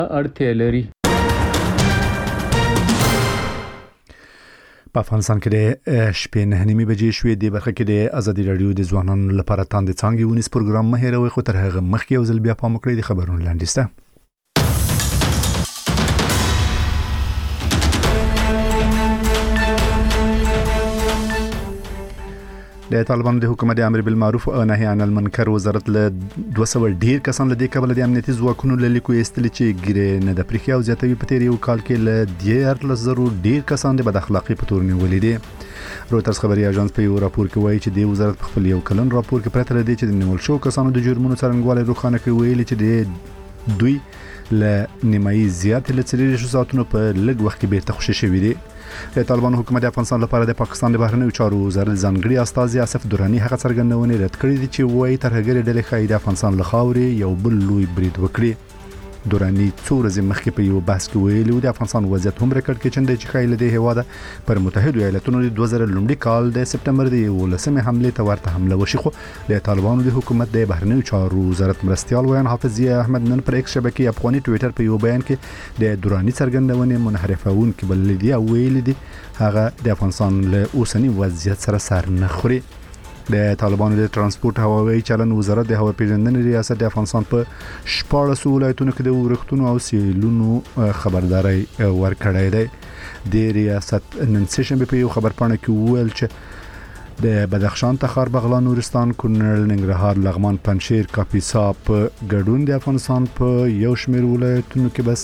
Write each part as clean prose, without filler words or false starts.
اړتیا لري. په افغانستان کې د شپې 9:30 بجې شوې د برخه کې د ازادي رادیو د ځوانانو لپاره تاند څنګه ونیس پروګرام مهیروي خو تر هغه مخکې یو ځل بیا پام وکړئ د خبرونو لاندې. د طالبانو د حکومت د امر بالمعروف او نهي عن المنکر وزارت له 200 ډیر کسان له دې کبل د امنیتي ځواکونو له لیکو استل چې ګیره نه د پریکیا او زیاتوي په تیر یو کال کې له 10,000 ډیر کسان د بد اخلاقی په تور نیولې دي. رويټرز خبري اژانس په یو راپور کې وایي چې د وزارت په خپل یو کلن راپور کې پرته لدی چې د نیول شو کسانو د جرمونو څرنګوالی روښانه کوي ویلي چې د دوی له نیمایي زیات له 3 ساعتونو په لږ وخت کې بیرته خوشی شوی دي. د طالبانو حکومت د افغانستان لپاره د پاکستان د بهرنیو چارو وزارت ځانګړي استاذ آصف درانی هغه څرګندونه رد کړې دي چې وایي ترهګر ډلې خای د افغانستان له خاورې یو بل لوی برید وکړي. درانی څو ورځې مخکې په یو بحث کې ویلي د افغانستان وضعیت هم ریکارډ کې چې خای له دې هواده پر متحده ایالاتونو د 2000 لومړي کال د سپټمبر د 11 حمله ته ورته حمله وشي. خو د طالبانو د حکومت د بهرنیو چارو وزارت مرستيال ویان حافظ احمد نن پر ایکس شبکې افغاني ټوئیټر په یو بیان کې د درانی څرګندونه منحرفون کې بل دي او ویل دي هغه د افغانستان له اوسنی وضعیت سره سر نه خوري. د طالبانو د ترانسپورت هوایي چلن وزارت د هوا پیژندنې ریاست د افغانستان په 14 ولایتونو کې د ورښتونو او سیلونو خبرداري ورکړې ده. د ریاست نن سشنبه په یو خبر پاڼه کې ویل چې د بدخشان تخار بغلان نورستان کونړ ننګرهار لغمان پنجشیر کاپیسا په ګډون د افغانستان په یو شمېر ولایتونو کې به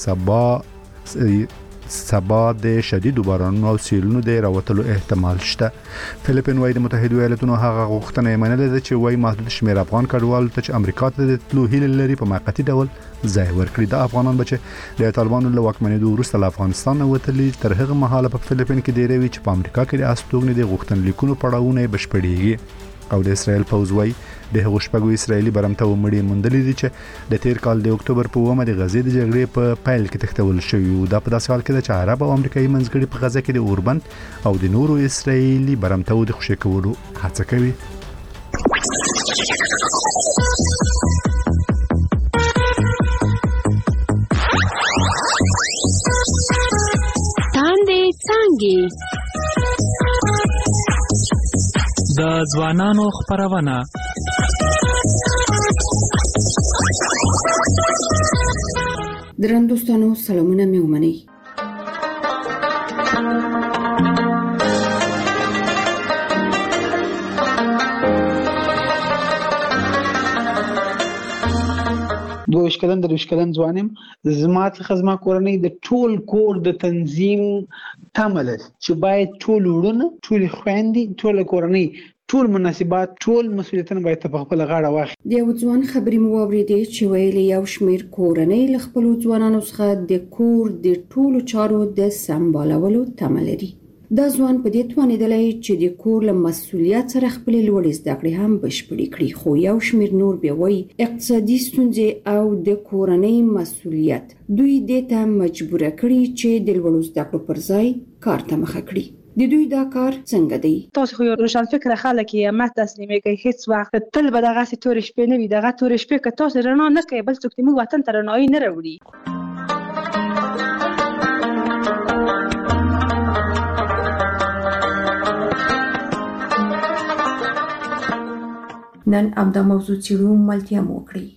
سبا د شدید بارانونو او سیلونو د راوتلو احتمال شته. فلیپین وايي د متحده ایالاتونو هغه غوښتنه یې منلې ده چې وايي محدود شمېر افغان کډوالو ته چې امریکا ته د تلو هیله لري په موقتی ډول ځای ورکړي. د افغانان بچ د طالبانو له واکمنېدو وروسته له افغانستان وتلي تر هغه مهاله په فلیپین کې ډیری وی چې په امریکا کې د استوګنې د غوښتنلیکونو پړاوونه بشپړېږي. او د اسرائیل پوز وايي د هغو شپږو اسرائیلي برمته ومړي مندلې دي چې د تیر کال د اکتوبر په 1 د غزې د جګړې په پایل کې تختول شوی او دا په داسې حال کې چې عرب او امریکایي منځګړي په غزه کې د اوربند او د نورو اسرائیلي برمته د خوشی کولو هڅه کوي. تاندې څنګه د ځوانانو خبرونه درنوستانو سلامونه مې ومنئ. دوه شکلن ځوانم زما څخه کورنۍ د ټول کور د تنظیم تمل چې باید ټول ورونه ټول خويندې ټول کورنۍ ټول مناسبات ټول مسؤلیتونه باید په خپل غاړه واخلي. د یو ځوان خبرې مو واورېدې چې ویلي یو شمېر کورنۍ له خپل ځوانانو څخه د کور د ټولو چارو د سمبالولو تمه لري. دا ځوان په دې توانېدلی چې د کور له مسؤلیت سره خپل لوړې زده کړې هم بشپړې کړي، خو یو شمېر نور بیا وایي اقتصادي ستونزې او د کورنۍ مسؤلیت دوی دې ته مجبوره کړي چې د لوړو زده کړو پر ځای کار ته مخه کړي. د دوی دا کار څنګه دی؟ تاسو خو روشن فکر خلک یې ما تسلیمې کوي هیڅ وخت تل به دغه تورې شپې نه وي. دغه تورې شپې که تاسو رڼا نه کوي بل څوک موږ وطن ته رڼایي نه راوړي. نن امدا موضوع چیرو ملتیا موکړي.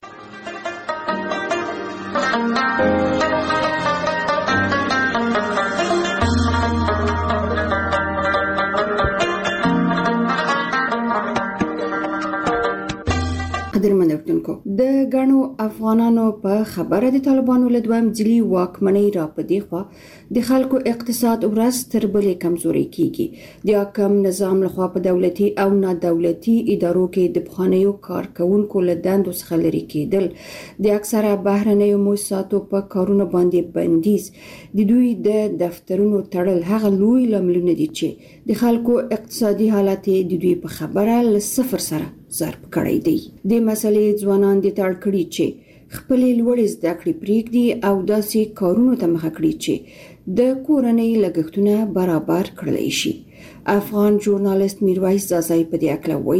قدرمن اردوونکو د غنو افغانانو په خبره د طالبانو له دوام ځلي واکمنۍ را پدې خوا د خلکو اقتصاد ورځ تر بلې کمزوري کیږي. د حکم نظام لخوا په دولتي او نادولتي ادارو کې د بخانیو کارکونکو له دندو څخه لري کېدل، د اکثره بهرنیو مؤسساتو په کارونو باندې بندیز، د دوی د دفترونو تړل هغه لوی لاملونه دي چې د خلکو اقتصادي حالت د دوی په خبره له صفر سره ضرب کړی دی. د مسلې ځوانان د تړ کړي چې خپل لوړې زده کړې پریږدي او داسې کارونو ته مخه کړي چې د کورنۍ لګښتونه برابر کړلی شي. افغان ژورنالیست میرویس زازای په دې اړه وایي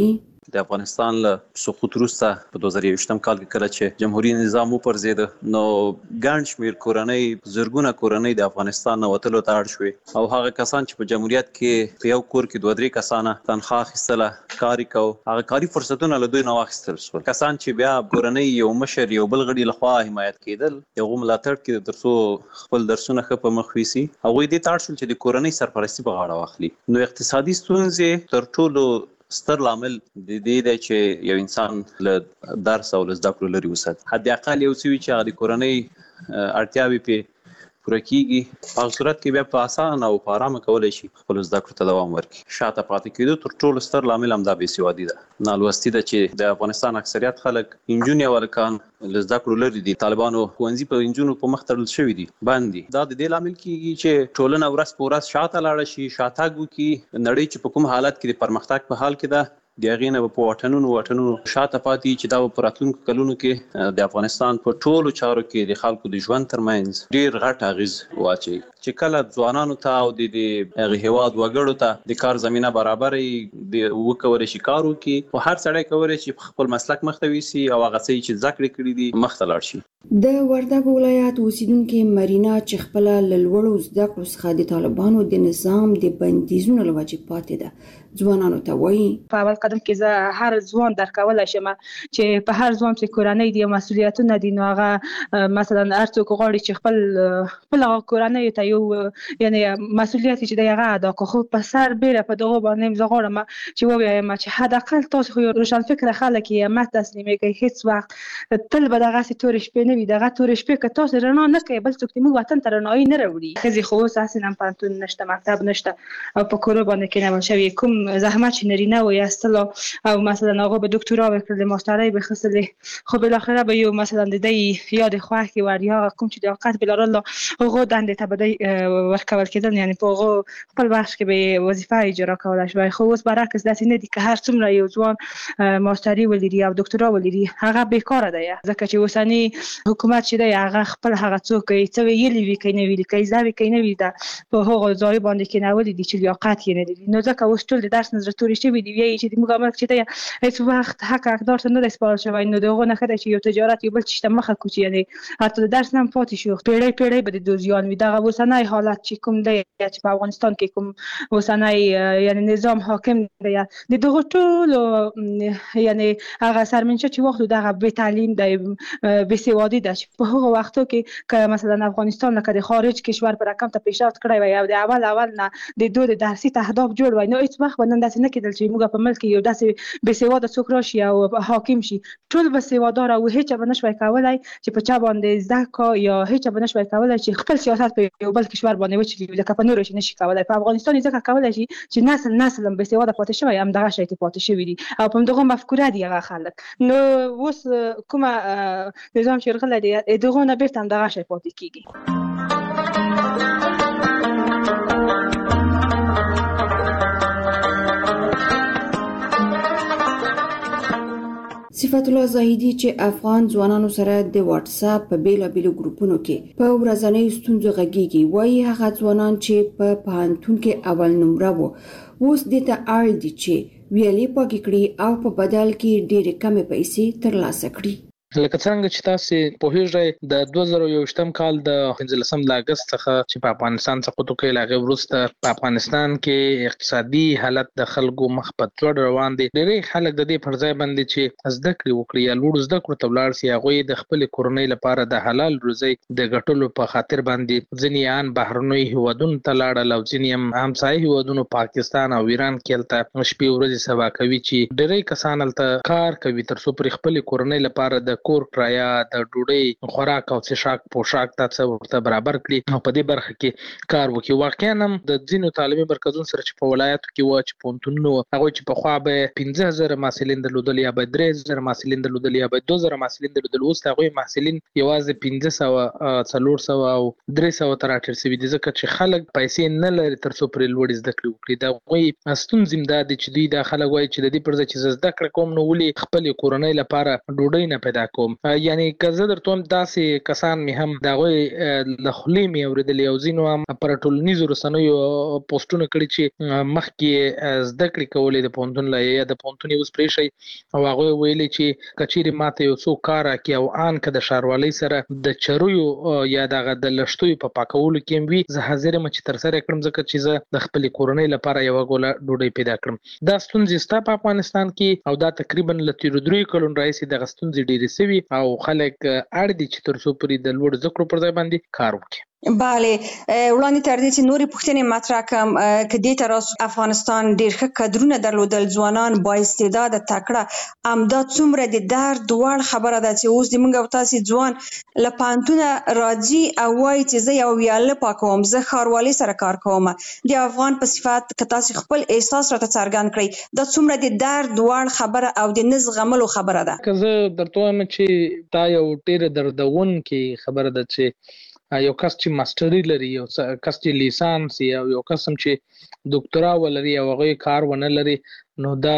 د افغانستان له سقوط وروسته په 2021 کال کې کله چې جمهوریت نظام وپرځید نو ګڼ شمېر کورنۍ زرګونه کورنۍ د افغانستان نه وتلو ته اړ شوې او هغه کسان چې په جمهوریت کې په یو کور کې 2-3 کسانه تنخواه اخیستله کار کو هغه کاري فرصتونه له دوی نه واخیستل شول کسان چې بیا کورنۍ یو مشر یو بل غړي لخوا حمایت کېدل یو ملاتړ کې ترڅو خپل درسونه ښه په مخ ویسي هغوی دې ته اړ شول چې د کورنۍ سرپرستي په غاړه واخلي نو اقتصادي ستونزې تر ټولو ستر لامل د دې دی چې یو انسان له درس او له زده کړو لرې وساتي حد اقل یو څه وي چې هغه د کورنۍ اړتیاوې پرې پوره کېږي په هغه صورت کې بیا په اسانه او په ارامه کولی شي خپلو زده کړو ته دوام ورکړي شاته پاتې کېدو تر ټولو ستر لامل همدا بېسوادي ده نالوستي ده چې د افغانستان اکثریت خلک نجونې او هلکان له زده کړو لرې دي طالبانو ښوونځي په نجونو په مخ تړل شوي دي بند دي دا د دې لامل کېږي چې ټولنه ورځ په ورځ شاته لاړه شي شاتګ وکړي نړۍ چې په کوم حالت کې د پرمختګ په حال کې ده د هغې نه به په واټنونو شاته پاتې چې دا به په راتلونکو کلونو کې د افغانستان په ټولو چارو کې د خلکو د ژوند ترمنځ ډېر غټ اغېز واچوي چې کله ځوانانو ته او د هغې هېواد وګړو ته د کار زمینه برابره وکولی شي کار وکړي خو هر سړی کولی شي خپل مسلک مخته ویسي او هغه څه چې زده کړې کړي دي مخته لاړ شي د وردګ ولایت اوسیدونکي مرینا چې خپل له لوړو زده کړو څخه د طالبانو د نظام د بندیزونو له وجې پاتې ده ځوانانو ته وایي په اول قدم کې زه هر ځوان درکولی شم چې په هر ځوان چې کورنۍ دي مسؤلیتونه دي نو هغه مثلا هر څوک غواړي چې خپل کورنۍ ته یو یعنی مسؤلیت چې دی هغه ادا کړي خو په سر بیره په دغه باندې زه غواړم چې ووایم چې حداقل تاسو خو روشنفکره خلک یې مه تسلیمېږئ هېڅ وخت تل به دغسې تورې شپې نه وي دغه تورې شپې که تاسو رڼا نه کوئ بل څوک زموږ وطن ته رڼایي نه راوړي ښځې خو اوس هسې هم پوهنتون نشته مکتب نشته او په کورو باندې کېنول شوي کوم زحمت چې نارینه و ایستلو او مثلا هغه به دکترا وکړل ماسترۍ به خصلې خو بالاخره به یو مثلا د دې یاد خوښ ور یا کوم چې د اوقات بلارل هغه دندې ته به ورکول کېدل یعنی په هغه خپل وخت کې به وظیفه اجرا کولای شي خو اوس برعکس داسې نه دي که هر څومره یو ځوان ماسترۍ ولري او دکترا ولري هغه بیکاره دی ځکه چې اوسنی حکومت چې دی هغه خپل هغه څوک څه ویلي وي که نه ویلي که زده وي که نه وي په هغو ځایو باندې کېنولي دي چې لیاقت یې نه لري نو ځکه اوس ټول د درس نه زړه تورې شوي دي وایي چې زموږ ملک چې دی هېڅ وخت حق حقدار ته نه دی سپارل شوی نو د هغو نه ښه دی چې یو تجارت یو بل چیز ته مخه کړو چې یعنې حتی د درس نه هم پاتې شو پیړۍ به د دوزیان وي دغه اوسنی حالت چې کوم دی چې په افغانستان کې کوم اوسنی یعنی نظام حاکم دی د دغو ټولو یعنې هغه سرمنشه چې واخلو دغه بې تعلیم دی بېسوادي ده چې په هغو وختو کې که مثلا افغانستان لکه د خارج کشور په رقم ته پیشرفت کړی وی او د اول نه د دو د درسي اهداف جوړ وی نو هېڅ وخت به نن داسې نه کېدل چې موږ په ملک کې یو داسې بېسواده څوک راشي او حاکم شي ټول به سوادار او هېچا به نشوی کولی چې په چا باندې زده کړه یا هېچا به نشوی کولی چې خپل سیاست په یو بل کشور باندې وچلي لکه په نورو شي نشي کولی په افغانستان یې ځکه کولی شي چې نسل هم بېسواده پاتې شوی همدغه شی کې پاتې شوي دي او په همدغه مفکوره دي هغه خلک نو اوس کومه نظام چې راغلی دی دغو نه بېرته همدغه شی پاتې کېږي صفت الله زاهدي چې افغان ځوانانو سره د واتس اپ په بیلابیلو ګروپونو کې په ورځنیو ستونزو غږیږي وایي هغه ځوانان چې په پوهنتون کې اول نمره وو اوس دې ته اړ دي چې ویلې پاکې کړي او په بدل کې ډېرې کمې پیسې ترلاسه کړي لکه څنګه چې تاسو پوهیږئ د 2021 کال د 15 د اگست څخه چې په افغانستان سقوط وکړ هغه وروسته په افغانستان کې اقتصادي حالت د خلکو مخ په ځوړ روان دي ډېری خلک د دې پر ځای باندې چې زده کړې وکړي یا لوړ زده کړو ته ولاړ شي هغه د خپل کورنۍ لپاره د حلال روزي د ګټلو په خاطر باندې ځینې ان بهرنوي هیوادونو ته لاړل او ځینې هم همسایه هیوادونو پاکستان او ایران کې هلته شپې ورځې سبا کوي چې ډېری کسان هلته کار کوي تر څو پر خپل کورنۍ لپاره د کور کرایه د ډوډۍ خوراک او څښاک پوشاک ته ورته برابر کړي او په دې برخه کې کار وکړي واقعا هم د ځینو تعلیمي مرکزونو سره چې په ولایتو کې و چې پوهنتونونه هغوی چې پخوا به 15,000 محصلین درلودل یا به 3,000 محصلین درلودل یا به 2,000 محصلین درلودل اوس هغوی محصلین یوازې 500 400 او 300 ته راټیټ شوي دي ځکه چې خلک پیسې نه لري تر څو پرې لوړې زده کړې وکړي د هغوی ستونزې هم دا دي چې دوی دا خلک وایي چې د دې پر ځای چې زه زده کړه کوم نو ولې خپلې کورنۍ لپاره ډوډۍ نه پیدا کوم. یعنی که زه درته هم داسې کسان مې هم د هغوی له خولې مې اورېدلي او ځینو هم پر ټولنیزو رسنیو پوسټونه کړي چې مخکې زده کړې کولې د پوهنتون له یا د پوهنتون یې اوس پرېښی او هغوی ویلي چې که چیرې ماته یو څوک کار راکړي او ان که د ښاروالۍ سره د چرویو یا دغه د لښتیو په پاکولو کې هم وي زه حاضر یم چې ترسره کړم ځکه چې زه د خپلې کورنۍ لپاره یوه ګوله ډوډۍ پیدا کړم. دا ستونزې شته په افغانستان کې او دا تقریبا له تېرو 3 کلونو راهیسې دغه ستونزې ډېرې سوي او خلک اړ دي چې تر څو پورې د لوړو زده کړو پر ځای باندې کار وکړي. بله وړاندې تر دې چې نورې پوښتنې مطرح کړم که دې ته راس افغانستان ډېر ښه کادرونه درلودل ځوانان با استعداده تکړه همدا څومره د درد وړ خبره ده چې اوس د موږ او تاسې ځوان له پوهنتونه راځي او وایي چې زه یو ویاله پاکوم زه ښاروالۍ سره کار کوم. د افغان په صفت که تاسې خپل احساس راته څرګند کړئ دا څومره د درد وړ خبره او د نه زغملو خبره ده. که زه درته وایم چې دا یو ډېره دردونکې خبره ده چې یو کس چې ماستري لري یو کس چې لیسانس یا یو کس هم چې ډاکټرا ولري او هغه کار ونه لري نو دا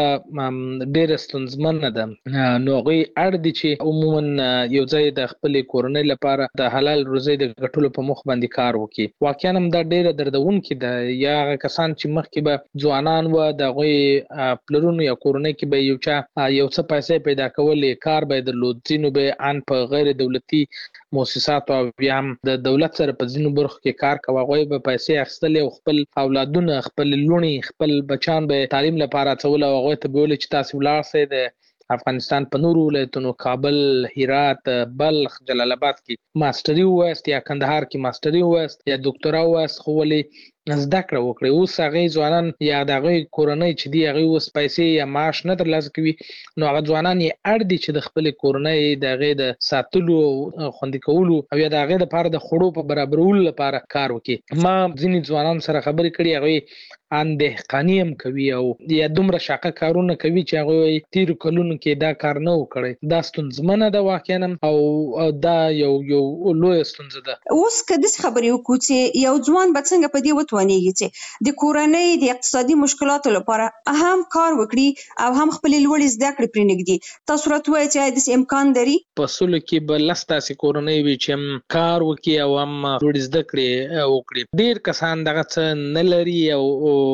ډېره ستونزمنه ده. نو هغوی اړ دي چې عموما یو ځای د خپلې کورنۍ لپاره د حلال روزۍ د ګټلو په موخ باندې کار وکړي. واقعا هم دا ډېره دردونکې ده. یا هغه کسان چې مخکې به ځوانان وه د هغوی پلرونو یا کورنۍ کې به یو چا یو څه پیسې پیدا کولې کار به یې درلود ځینو به ان په غیر دولتي مؤسساتو او بیا هم د دولت سره په ځینو برخو کې کار کوه هغوی به پیسې اخیستلې او خپل اولادونه خپل لوڼې خپل بچیان به تعلیم لپاره اچول او هغوی ته به ویل چې تاسې ولاړ سئ د افغانستان په نورو ولایتونو کابل هرات بلخ جلال آباد کې ماستري ووایست یا کندهار کې ماستري ووایست یا ډاکټرا ووایست خو ولې زده کړه وکړئ. اوس هغې ځوانان یا د هغې کورنۍ چې دي هغې اوس پیسې یا معاش نه ترلاسه کوي نو هغه ځوانان یې اړ دي چې د خپلې کورنۍ د هغې د ساتلو او خوندي کولو او یا د هغې دپاره د خوړو په برابرولو لپاره کار وکړي. ما ځینې ځوانان سره خبرې کړي هغوی ان دهقاني هم کوي او یا دومره شاقه کارونه کوي چې هغوی تېرو کلونو کې دا کار نه و کړی. دا ستونزمنه ده واقعا او دا یو لویه ستونزه ده. اوس که داسې خبرې وکړو چې یو ځوان به څنګه په دې وتوانېږي چې د کورنۍ د اقتصادي مشکلاتو لپاره هم کار وکړي او هم خپلې لوړې زده کړې پرېنږدي. تاسو راته ووایئ چې داسې امکان لري؟ په سلو کې به لس داسې کورنۍ وي چې هم کار وکړي او هم لوړې زده کړې وکړي. ډېر کسان دغه څه نه لري او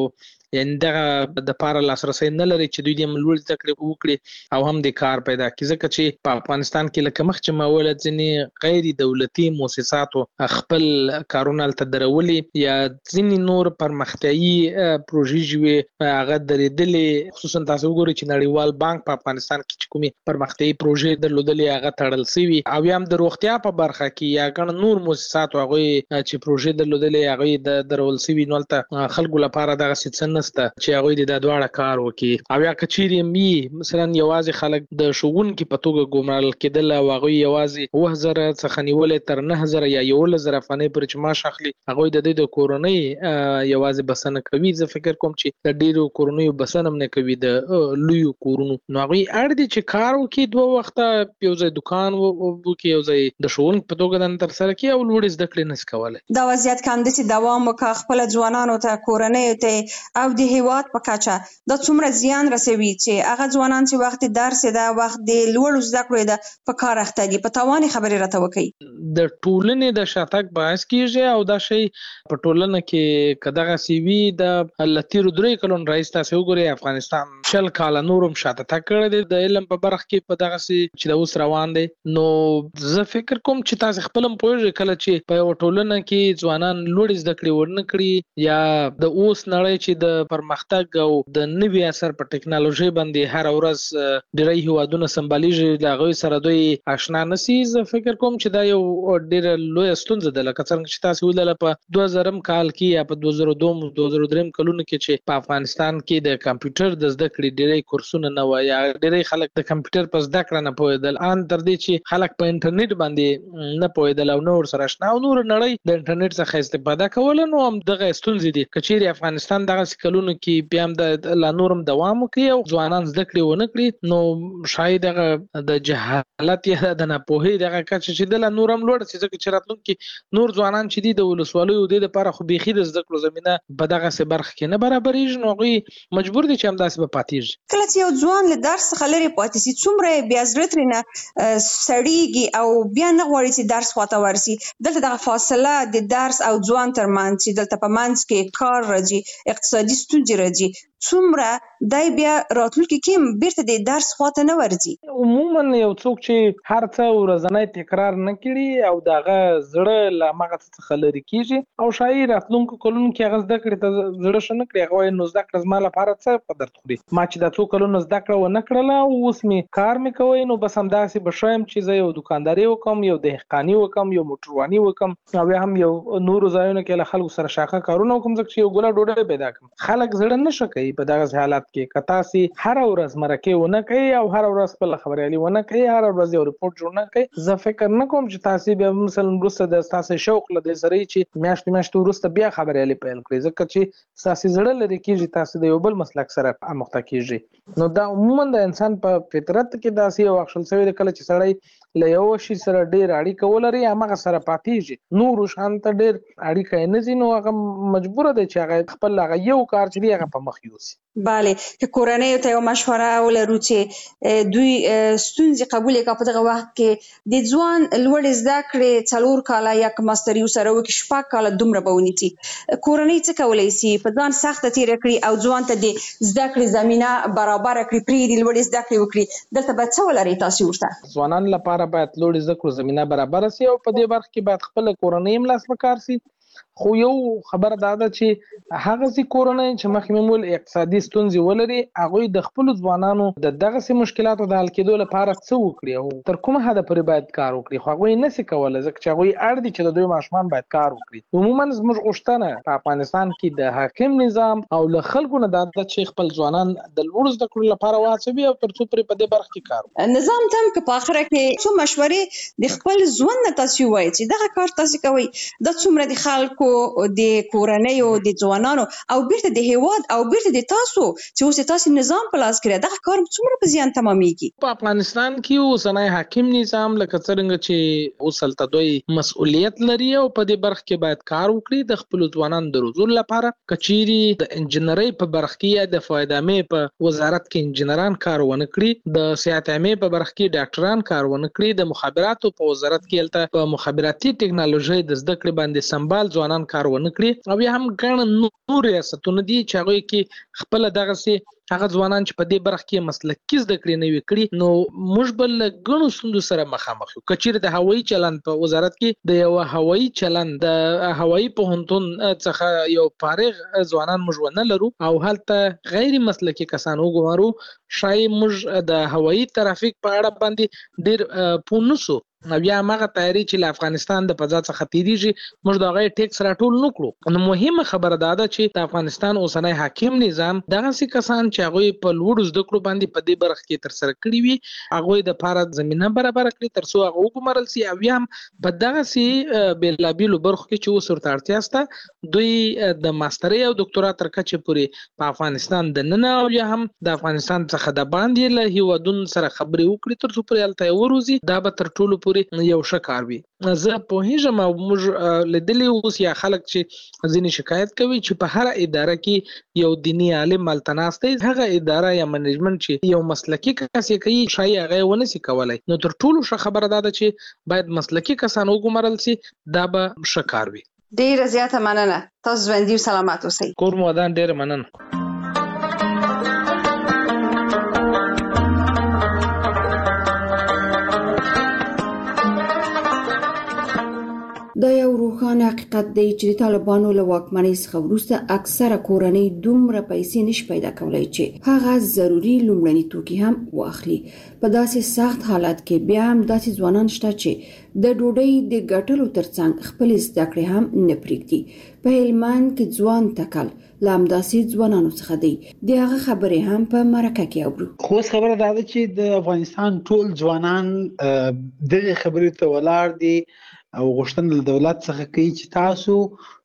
یعنې دغه دپاره لاسرسی نه لري چې دوی د هم لوړې زده کړې وکړي او هم د کار پیدا کړي ځکه چې په افغانستان کې لکه مخکې ما وویل ځینې غیر دولتي مؤسساتو خپل کارونه هلته درولي یا ځینې نور پرمختیایي پروژې چې وې هغه درېدلې خصوصا تاسو وګورئ چې نړیوال بانک په افغانستان کې چې کومې پرمختیایي پروژې درلودلې هغه تړل سوي او یا هم د روغتیا په برخه کې یا ګڼ نور مؤسساتو هغوی چې پروژې درلودلې هغوی درول سوي نو هلته خلکو لپاره دغسې څه نشته چې هغوی د دواړه کار وکړي او یا که چیرې هم وي مثلا یوازې خلک د ښوونکي په توګه ګمارل کېدل او هغوی یوازې 7000 څخه نیولې تر 9000 یا 11000 افغانۍ پورې چې معاش اخلي هغوی د دوی د کورنۍ یوازې بسنه کوي. زه فکر کوم چې د ډېرو کورنیو بسنه هم نه کوي د لویو کورونو نو هغوی اړ دي چې کار وکړي 2 وخته یو ځای دکان وکړي یو ځای د ښوونکي په توګه دنده ترسره کړي او لوړې زده کړې نشي کولی. دا وضعیت که همداسې دوام وکړه خپله ځوانانو ته کورنیو ته او د هیواد په کچه دا څومره زیان رسوي چې هغه ځوانان چې وخت درس ده وخت د لوړو زده کړو ده په کار اخته دي په تاوان خبرې راته وکړي. د ټولنې د شاتګ باعث کیږي او دا شی په ټولنه کې که دغسې وي د له تېرو 3 کلونو راهیسې تاسې وګورئ افغانستان 40 کاله نور هم شاته تګ کړی دی د علم په برخه کې په دغسې چې د اوس روان دی. نو زه فکر کوم چې تاسې خپل هم پوهېږئ کله چې په یوه ټولنه کې ځوانان لوړې زده کړې ورنه کړي یا د اوس نړۍ چې د پرمختګ او د نوي عصر په ټکنالوژي باندې هر ورځ ډېری هیوادونه سمبالیږي له هغوی سره دوی اشنا نشي. زه فکر کوم چې دا یو ډېره لویه ستونزه ده لکه څرنګه چې تاسې ولیدله په 2000 کال کې یا په 2002 2003 کلونو کې چې په افغانستان کې د کمپیوټر د زده کړې ډېری کورسونه نه وه یا ډېری خلک د کمپیوټر په زده کړه نه پوهېدل ان تر دې چې خلک په انټرنیټ باندې نه پوهېدل او نه ورسره اشنا او نور نړۍ د انټرنیټ څخه استفاده کوله نو همدغه ستونزې دي. که چیرې افغانستان دغسې کلونو کې بیا هم د لا نورم دوام کوي او ځوانان زده کړې ونه کړي نو شاید هغه د جهالت یا د ناپوهۍ دغه کچه چې د لا نورم لوړ شي ځکه چې راتلونکي نور ځوانان چې دي د ولسوالیو د لپاره خو بيخي د زده کړو زمينه په دغه سه برخه کې نه برابرېږي نو غوي مجبور دي چې هم داسې به پاتېږي. کله چې یو ځوان له درس څخه لري پاتې شي څومره بیا زړه ترنه سړیږي او بیا نه غواړي چې درس خواته ورسي. دلته دغه فاصله د درس او ځوان ترمنځ چې دلته په منځ کې کار راځي اقتصادي ستونزې راځي څومره دای بیا راتلونکي کې بیرته د درس خواته نه ورځي. عموما یو څوک چې هر څه ورځنی تکرار نه کړي او دغه زړه لا مغه څخه لري کیږي او شاید راتلونکو کلونو کې هغه زده کړي ته زړه شنه کړي هغه نو زده کړه زما لپاره څه په درد خوري. ما چې د څو کلونو زده کړه و نه کړله او اوس می کار می کوي نو بس هم داسې بشایم چې زه یو دکانداري وکم یو دهقاني وکم یو موټرواني وکم او هم یو نور ځایونه کې له خلکو سره شاخه کارونه وکم ځکه چې یو ګوله ډوډۍ پیدا کړم. خلک زړه نه شکي په دغه حالت کې کتا سي هر ورځ مرکه ونه کوي او هر ورځ په خبريالي ونه کوي هر ورځ یو ریپورت جوړ نه کوي. زه فکر نه کوم چې تاسو به مثلا روسه د تاسو شوق له دې سره چې میاشت ورسته بیا خبريالي پیل کړئ ځکه چې تاسو زړه لري کېږي تاسو د یو بل مسلک سره مخته کېږي نو دا عموما د انسان په فطرت کې داسې یو اخشل سوی کله چې سړی له یو شي سره ډېر اړیکه ولري هغه سره پاتېږي نور شانت ډېر اړیکه نه زینو هغه مجبور دی چې هغه خپل هغه یو کار چې هغه په مخ یوسي. بله که کورنۍ ته یو مشوره ولرو چې دوی ستونزې قبول کړي په دغه وخت کې د ځوان لوړ زده کړې 4 کاله یا ماستری سره وکړي 6 کاله دومره بونیتي کورنۍ څه کولای شي په ځان سخت تیر کړی او ځوان ته د زده کړې زمينه برابر کړي پری د لوړ زده کړې وکړي دلته به څه ولري تاسو ورته ځوانان لپاره باید لوړ زده کړو زمينه برابر شي او په دې برخه کې باید خپل کورنۍ ملاس وکړ شي. خو یو خبر دا ده چې هغه سي کورنۍ چې مخمول اقتصادي ستونزې ولري هغه د خپل ځوانانو د دغه سي مشکلاتو د حل کېدو لپاره څه وکړي او تر کومه حد پورې باید کار وکړي خو هغه نه سي کولای ځکه چې هغه اړ دي چې د دوی ماشومان باید کار وکړي. عموما زموږ غوښتنه په افغانستان کې د حاکم نظام او له خلکو نه د چې خپل ځوانان د لوړ زده کړو لپاره واچوي او تر څو پورې په دې برخه کې کار نظام تم که په اخره کې څو مشورې د خپل ځوان نه تاسو وایي چې دغه کار تاسو کوي د څومره د خلکو د کورنۍ او د ځوانانو او بیرته د هیواد او بیرته د تاسو چې اوس تاسو نظام په لاس کې دغه کار څومره په زیان تمامېږي. په افغانستان کې اوسنۍ حاکم نظام لکه څنګه چې اوسلته دوی مسؤلیت لري او په دې برخه کې باید کار وکړي د خپل ځوانانو د روزلو لپاره کچيري د انجنیري په برخه کې د فایدامې په وزارت کې انجنیران کار ونه کړي د صحت عامه په برخه کې ډاکټران کار ونه کړي د مخابراتو په وزارت کې الته په مخابراتي ټکنالوژي د زده کړې باندې سمبال ځوانان کار ونه کړي او بیا هم ګڼ نور ریاستونه دي چې هغه کې خپل دغه سي هغه ځوانان چې په دې برخه کې مسلکي زده کړې نه وکړي نو موږ بل ګڼو ستونزو سره مخامخ یو. کچیر د هوایي چلند په وزارت کې د یو هوایي چلند د هوایي پوهنتون څخه یو فارغ ځوانان موږ نه لرو او هلته غیر مسلکي کسان وګورو شاید موږ د هوایي ترافیک په اړه باندې ډیر پونسو نو بیا هغه تیاری چې له افغانستان د فضا څخه تیریږي موږ دا غي ټیکس راټول نکړو. نو مهمه خبره ده چې د افغانستان اوسنۍ حاکم نظام دغه سي کسان چې هغه په لوړ زده کړو باندې په دې برخه کې تر سره کړی وي هغه د لپاره زمينه برابر کړي تر څو هغه وګمرل سي او بیا هم په دغه سي بلابلو برخه کې چې وسورته اړتیا سته دوی د ماستري او ډاکټرا تر کچې پورې په افغانستان د نن او یا هم د افغانستان څخه د باندې له هیوادونو سره خبرې وکړي تر څو پورې الته وروزي دا به تر ټولو یو شکار وي. زه په هیڅ ما موږ لیدلی اوس یا خلک چې ځینې شکایت کوي چې په هر اداره کې یو دینی عالم ملتناسته هغه اداره یا منیجمنت چې یو مسلکی کس کوي شای هغه ونه سي کولای نو تر ټولو ښه خبره ده چې باید مسلکی کسان وګمرل سي دا به شکار وي. ډیره زیاته مننه تاسو ژوندۍ سلامات اوسئ. کور مو ودان ډیره مننه. دا یو روښانه حقیقت دی چې د طالبانو له واکمنۍ څخه وروسته اکثره کورنۍ دومره پیسې نشي پیدا کولای چې هغه ضروري لومړني توکي هم واخلي. په داسې سخت حالت کې بیا هم داسې ځوانان شته چې د ډوډۍ د ګټلو ترڅنګ خپل زده کړې هم نه پرېږدي. په هلمند کې ځوان تکل لامداسې ځوانانو څخه دی د هغه خبرې هم په مرکه کې اورو. خو خبره دا ده چې د افغانستان ټول ځوانان دغه خبرې ته ولاړ دي او غوښتنه له دولت څخه کوي چې تاسو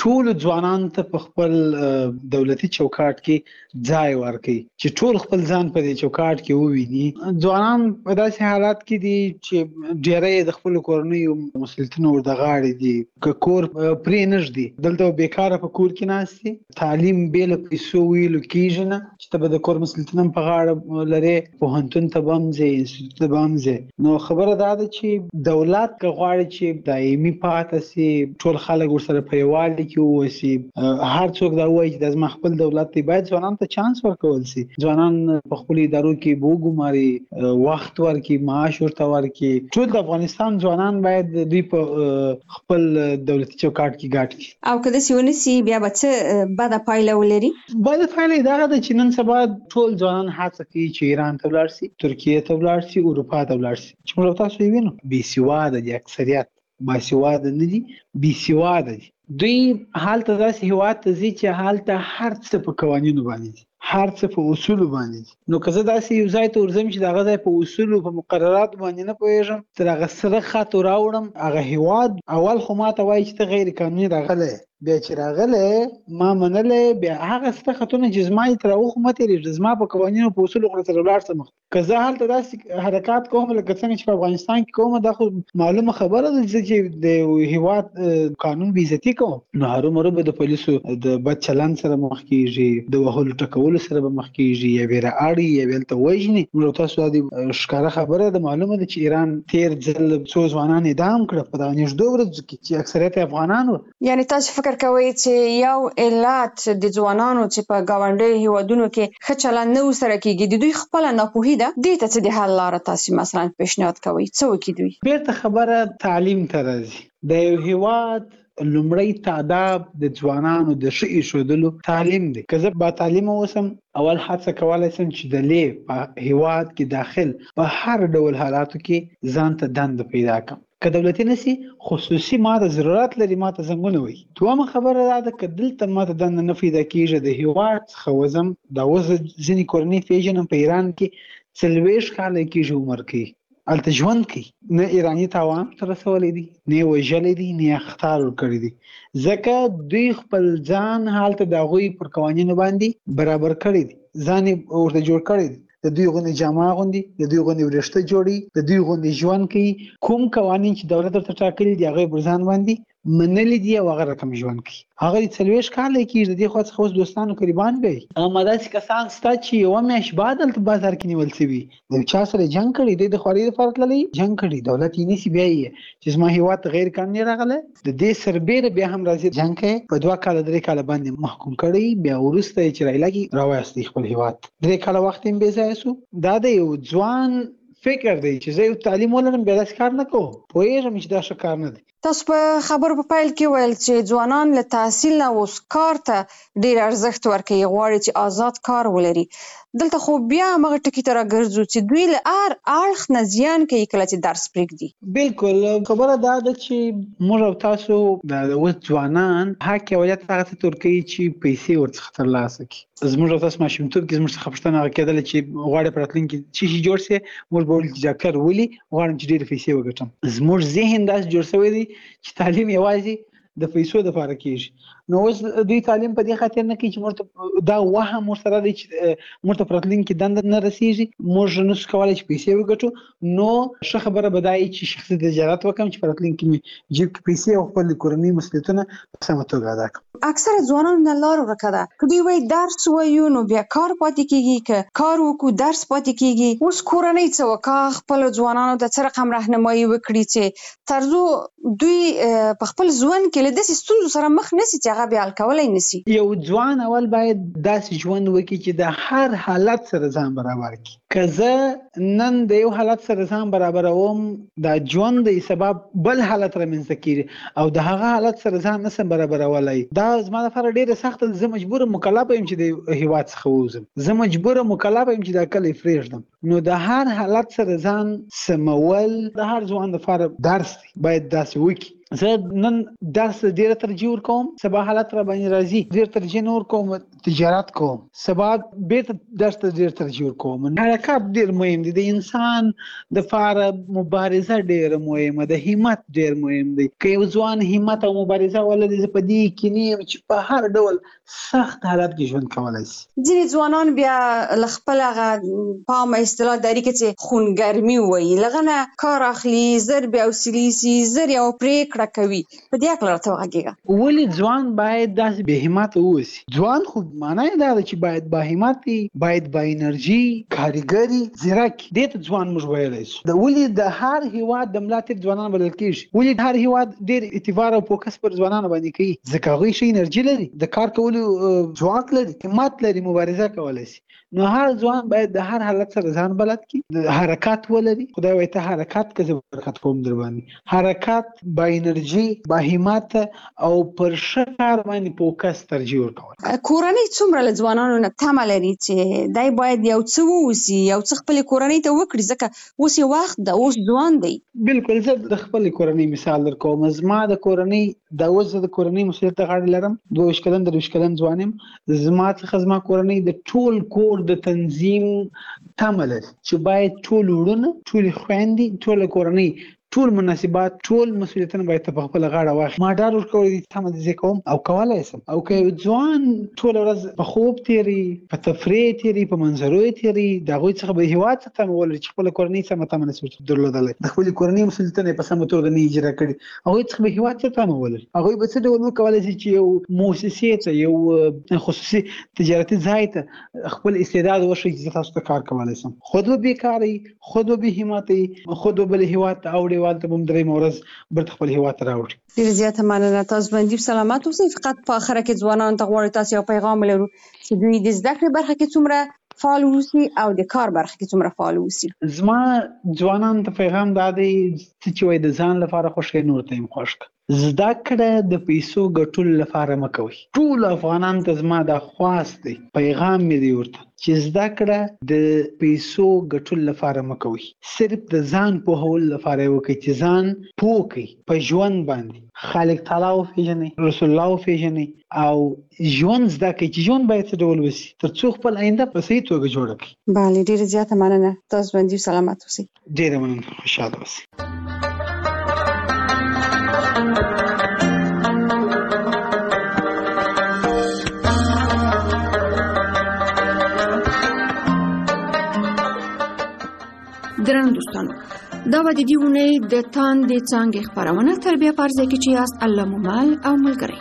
ټول ځوانان ته په خپل دولتي چوکاټ کې ځای ورکړي چې ټول خپل ځان په دې چوکاټ کې وویني. ځوانان په داسې حالات کې دي چې ډېری د خپل کورنیو مسؤلیتونو ور د غاړې دي، که کور پرې نږدي دلته بیکاره په کور کې ناست دي، تعلیم بې له پیسو ویلو کېږي نه چې ته به د کور مسؤلیتونه په غاړه لرې، پوهنتون ته به هم ځې، انسټیټیوټ ته به هم ځې. نو خبره دا ده چې دولت که غواړي چې دایمي پاتې سي، ټول خلک ورسره په یووالي کې واوسي، هر څوک دا وایي چې دا زما خپل دولت دی، باید ځوانانو ته چانس ورکول سي. ځوانان په خپلو ادارو کې به وګماري، وخت ورکړي، معاش ورته ورکړي. ټول د افغانستان ځوانان باید دوی په خپل دولتي چوکاټ کې ګډ کړي. او که داسې ونه سي بیا به څه بده پایله ولري؟ بده پایله دا ده چې نن سبا ټول ځوانان هڅه کوي چې ایران ته ولاړ سي، ترکیې ته ولاړ سي، اروپا ته ولاړ سي. چې موږ تاسو یې وینو بې سواده دي، اکثریت باسواده نه دي، بې سواده دي. دوی هلته داسې هېواد ته ځي چې هلته هر څه په قوانینو باندې دي، هر څه په اصولو باندې دي. نو که زه داسې یو ځای ته ورځم چې د هغه ځای په اصولو په مقرراتو باندې نه پوهېږم، تر هغه سره خط راوړم، هغه هېواد اول خو ماته وایي چې ته غیر قانوني راغلی، بیا چې راغلی ما منلی، بیا هغه سره خطونه چې زما یې تر هغو خو مه تېرېږي، زما په قوانینو په اصولو خو سره ولاړ شه مخ. که زه هلته داسې حرکات کوم لکه څنګه چې په افغانستان کې کوم، دا خو معلومه خبره ده چې د هېواد قانون بې عزتي کوم، نو هرومرو به د پولیسو د بد چلند سره مخ کېږي، د وهلو ټکولو سره به مخ کېږي، یا به رااړي یا به هلته وژني. نو تاسو دا ښکاره خبره ده، معلومه ده چې ایران تېر ځل څو ځوانان اعدام کړه په دغه نږدې ورځو کې چې اکثریت یې افغانان وو. یعنې تاسو فکر کوئ چې یو علت د ځوانانو چې په ګاونډیو هېوادونو کې ښه چلند نه ورسره کېږي د دوی خپله ناپوهي ده؟ دې ته څه د حل لاره تاسو مثلا پیشنهاد کوئ؟ څه وکړي دوی؟ بېرته خبره تعلیم ته راځي. د یو هېواد لومړی تعداد د ځوانانو د ښه ایښودلو تعلیم دی. که زه با تعلیمه اوسم، اول هڅه کولی شم چې د لې په هېواد کې داخل په هر ډول حالاتو کې ځان ته دنده پیدا کړم. که دولتي نسی خصوصي ما ته ضرورت لري، ما ته زنګونه وي. دومره خبره دا ده که دلته ما ته دنده نه پیدا کېږي، د هېواد څخه وځم، دا اوس ځینې کورنۍ پېژنم په ایران کې 40 کاله کېږي عمر کوي، هلته ژوند کوي، نه ایراني تاوان ته رسولی دی، نه یې وژلی دی، نه یې اخطار ورکړی دی، ځکه دوی خپل ځان هلته د هغوی پر قوانینو باندې برابر کړی دی، ځان یې ورته جوړ کړی دی. د دوی غوندې جامه اغوندي، د دوی غوندې وریښته جوړي، د دوی غوندې ژوند کوي. کوم قوانین چې دولت ورته ټاکلي دي هغه یې پر ځان باندې منلي دي او هغه رقم ژوند کوي. هغه 40 کاله کېږي، د دې خوا څخه اوس دوستانو قریبان به وي. اما داسې کسان شته چې یوه میاشت بعد هلته بازار کې نیول شوي، د یو چا سره جنګ کړی دی، د خوارۍ دپاره تللی جنګ کړي، دولت یې نیسي، بیا یې چې زما هېواد ته غیر قانوني راغلی، د دې سربیره بیا هم راځي جنګ کوي، په 2 کاله 3 کاله باندې محکوم کړی، بیا وروسته یې چې رایلګي راوایستی خپل هېواد. 3 کاله وخت یې بې ځایه سو. دا د یو ځوان فکر دی چې زه یو تعلیم ولرم بیا داسې کار نه کوم، پوهېږم چې دا ښه کار نه دی. تاسو په خبرو په پیل کې ویل چې ځوانان له تحصیل نه اوس کار ته ډېر ارزښت ورکوي، غواړي چې آزاد کار ولري. دلته خو بیا همغه ټکي ته راګرځو چې دوی له هر اړخ نه زیان کوي کله چې درس پرېږدي. بالکل خبره دا ده چې موږ او تاسو د اوس ځوانان حق اولت هغه ته ورکوي چې پیسې ورڅخه ترلاسه کړي. زموږ او تاسو ماشومتوب کې زموږ څخه پوښتنه هغه کېدله چې غواړې په راتلونکي کې څه شي جوړ سي، موږ به ویل چې ډاکټر ولي غواړم چې ډېرې پیسې وګټم. زموږ ذهن داسې جوړ شوی دی چې تعلیم یوازې د پیسو دپاره کېږي. نو اوس دوی تعلیم په دې خاطر نه کوي چې موږ دا وهم ورسره دی چې موږ ته په راتلونکي کې دنده نه رسېږي، موږ نشو کولی چې پیسې وګټو. نو ښه خبره به دا وي چې شخصي تجارت وکړم چې په راتلونکي کې مې جیب کې پیسې او خپل کورنۍ مسؤلیتونه په سمه توګه ادا کړم. اکثره ځوانانو نه لار ورکه ده، که دوی وایي درس ووایو نو بیا کار پاتې کېږي، که کار وکړو درس پاتې کېږي. اوس کورنۍ څه وکړه، خپلو ځوانانو ته څه رقم رهنمایي وکړي چې تر څو دوی په خپل ژوند کې له داسې ستونزو سره مخ نه سي چې هغه بیا حل کولی نه سي. یو ځوان اول باید داسې ژوند وکړي چې د هر حالت سره ځان برابر کړي. که زه نن د یو حالت سره ځان برابروم، دا ژوند د سبب بل حالت رامنځته کېږي او د هغه حالت سره ځان نسم برابرولی، دا زما لپاره ډېره سخته ده. زه مجبوره مکلفه یم چې د هېواد څخه ووځم، زه مجبوره مکلفه یم چې دا کلی پرېږدم. نو د هر حالت سره ځان سمول د هر ځوان لپاره درس دی، باید داسې وکړي. زه نن درس ډیر ترجیح ورکوم، سبا حالت را باندې راځي ډیر ترجیح نور کوم، تجارت کوم، سبا به درس ډیر ترجیح ورکوم. حرکت ډیر مهم دي، د انسان د فار مبارزه ډیر مهمه ده، همت ډیر مهم دی. که یو ځوان همت او مبارزه ولري په دې کې نیم چې په هر ډول سخت حالت کې ژوند کولای شي. ځینې ځوانان بیا خپل هغه پام اصطلاح داري کې چې خونګرمي وایي، لغنه کار اخلي، زر بیا وسلیسي، زر یو پریکړه کوي. په دې اړه راته وغږیږه. ولې ځوان باید داسې بې همت اوسي؟ ځوان خو معنی دا ده چې باید با همت وي، باید با انرژي، کارګري، ځیرک. دې ته ځوان موږ ویلی شو. ولې د هر هیواد د ملا تیر ځوانان بلل کېږي؟ ولې هر هیواد ډېر اعتبار او فوکس پر ځوانانو باندې کوي؟ ځکه هغوی ښه انرژي لري، د کار کولو ځواک لري، همت لري، مبارزه کولی شي. نو هر ځوان باید د هر حالت سره ځان بلد کړي، حرکت ولري. خدای وایي ته حرکت که زه برکت کوم در باندې. حرکت، با انرژي، با همت او پر ښه کار باندې فوکس ترجیح ورکول. کورنۍ څومره له ځوانانو نه تمه لري چې دای باید یو څه ووسي، یو څه خپلې کورنۍ ته وکړي، ځکه اوس یې وخت ده، اوس ځوان دی. بالکل. زه د خپلې کورنۍ مثال در کوم. زما د کورنۍ د اوس د کورنۍ مسؤلیت ته غاړه لرم. 22 کلن 23 کلن ځوان یم. زما څخه زما کورنۍ د ټول کور د تنظیم تمه لري چې باید ټول وروڼه، ټولې خویندې، ټوله کورنۍ، ټول مناسبات، ټول مسؤلیتونه باید په خپل غاړه واخلي. ما ډار ورکولی دي تمه دې زه کوم او کولی شم. او که یو ځوان ټوله ورځ په خوب تېري، په تفریح تېري، په منظرو یې تېري، د هغوی څخه به هېواد څخه تمه ولري چې خپله کورنۍ سمه تمه نشي درلودلی، د خپلې کورنۍ مسؤلیتونه یې په سمه توګه نه اجرا کړي، هغوی څخه به هېواد څخه تمه ولري. هغوی به څه ډول وکولی شي چې یو مؤسسې ته، یو خصوصي تجارتي ځای ته خپل استعداد وښیي چې زه تاسو ته کار کولی شم. خود به بېکاره وي، خود به بېهمته وي، خود به بل هېواد ته اوړي، والته به هم درېیمه ورځ بیرته خپل هېواد ته راوړي. ډېره زیاته مننه. تاسو باندې سلامت اوسئ. فقط په آخره کې ځوانانو ته غواړو تاسو یو پیغام ولرو چې دوی د زده کړې برخه کې څومره فعال اوسي او د کار برخه کې څومره فعال اوسي. زما ځوانانو ته پیغام دا دی چې وایي د ځان لپاره خوښ کړئ، نور ته هم خوښ کړئ. زده کړه د پیسو ګټلو لپاره مه کوئ. ټول افغانانو ته زما دا خواست دی، پیغام مې دی ورته چې زده کړه د پیسو ګټلو لپاره مه کوئ. صرف د ځان پوهولو لپاره یې وکړئ چې ځان پوه کړئ په ژوند باندې، خالق تعالی وپېژنئ، رسول الله وپېژنئ او ژوند زده کړئ چې ژوند باید څه ډول وشي تر څو خپل آینده په صحیح توګه جوړه کړئ. بله، ډېره زیاته مننه. تاسو باندې سلامت اوسئ. ډېره مننه. خوشحاله اوسئ. درنو دوستانو، دا به د دې اونۍ د تاندې څانګې خپرونه تر بیا په ارزه کې چې یاست الله مو مل او ملګری.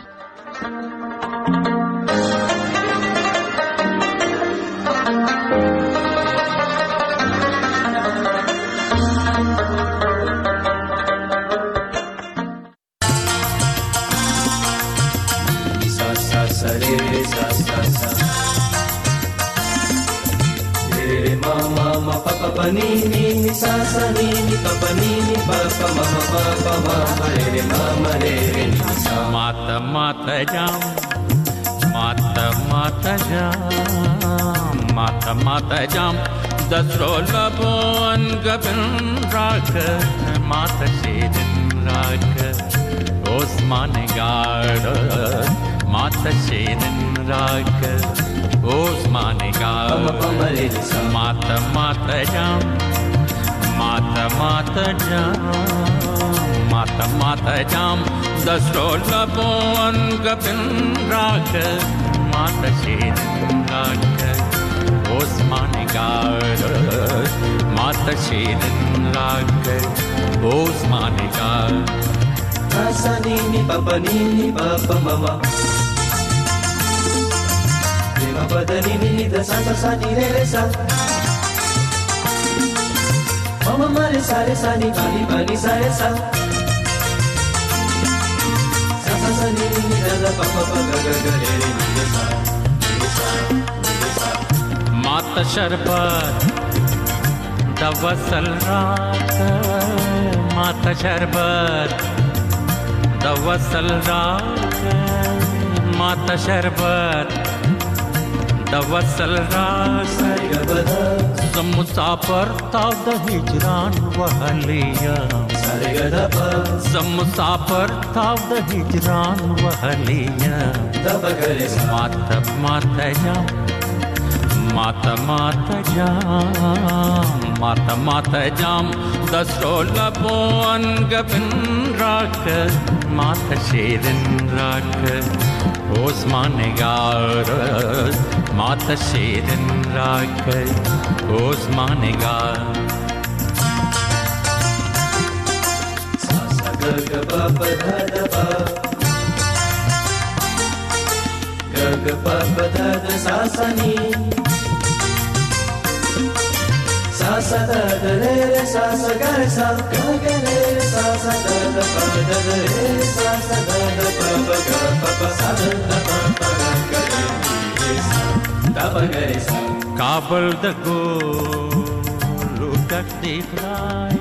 Ni ni ni sa sa ni ni pa pa ni ni pa pa ma ma re ma re ni sa. Mata mata jam, mata mata jam, mata mata jam. Dasro labon gabin rak, mata shedin rak. Osman gard, mata shedin rak. Osman gard, mata mata jam, mata mata jam, mata mata jam. Dasro labon gabin rak, mata shedin rak. Osman gard, mata shedin rak. Osman gard. Sa ni ni pa mama. Pa da ni ni da sa ni re sa. Mama ma re sa ni pa ni sa re sa. Sa ni ni da pa ga re ni sa. Mata sharbat da wasal raat, mata sharbat da wasal raat, mata sharbat da wasal raat. Sam musafir ta da hijran wahliya, زم مسافر تاو د هجران وهلیا ماته ماته جام ماته ماته جام ماته ماته جام دستو لبون گبن راک ماته شیرن راک Osmangar Mata Shedin Rak Osmangar Sasa gaga papa dada pa Gaga papa dada sasa ni Sasa dada re re sasa ga sa gaga re re sasa dada pa dada re sasa dada pa ga pa sa dada pa ga re sa da pa ga re sa Kabul da go lutak di fly